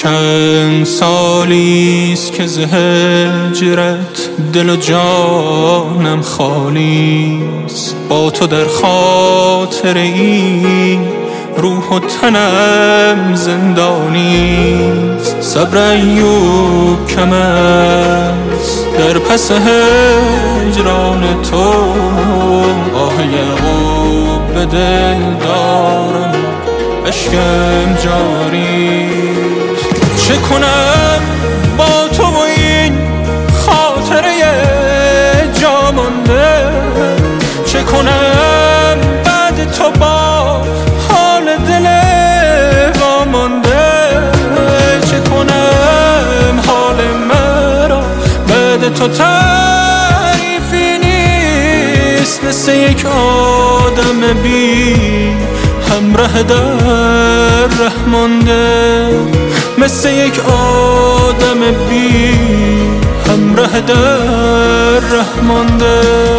چند سالیست که ز هجرت دل و جانم خالیست، با تو در خاطر این روح و تنم زندانیست. صبر ایوب کم است در پس هجران تو، آه یعقوب به دل دارم اشکم جاری. چه کنم با تو و این خاطره جا مانده، چه کنم بعد تو با حال دل وامانده، چه کنم حال مرا بعد تو تعریفی نیست. مثل یک آدم بی همراه در ره مانده، مثل یک آدم بی همراه در ره مانده.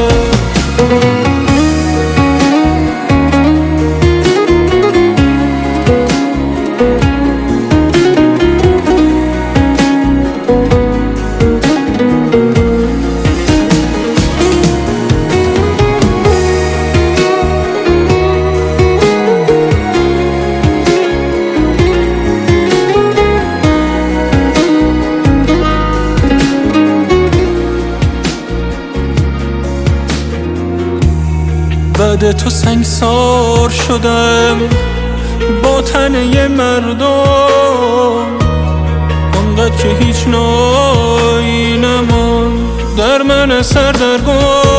بعد تو سنگسار شدم با تنه مردم، آنقدر که هیچ نایی نماند در من سردرگم.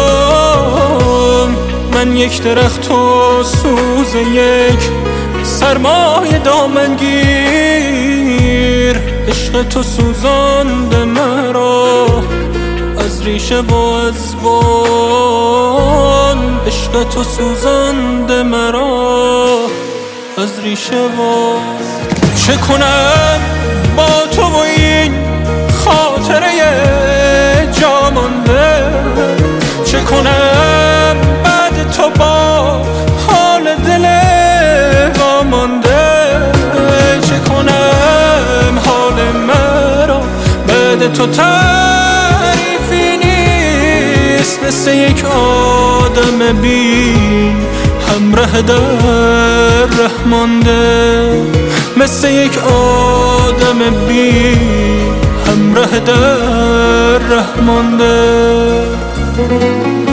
من یک درخت و سوز یک سرمای دامنگیر، عشق تو سوزانده مرا از ریشه و از بن، عشق تو سوزانده مرا از ریشه و. چه کنم با تو و این خاطره جا مانده، چه کنم بعد تو با حال دل وامانده، چه کنم حال مرا بعد تو تعریفی نیست. مثل یک آدم بی همراه در ره مانده، مثل یک آدم بی همراه در ره مانده.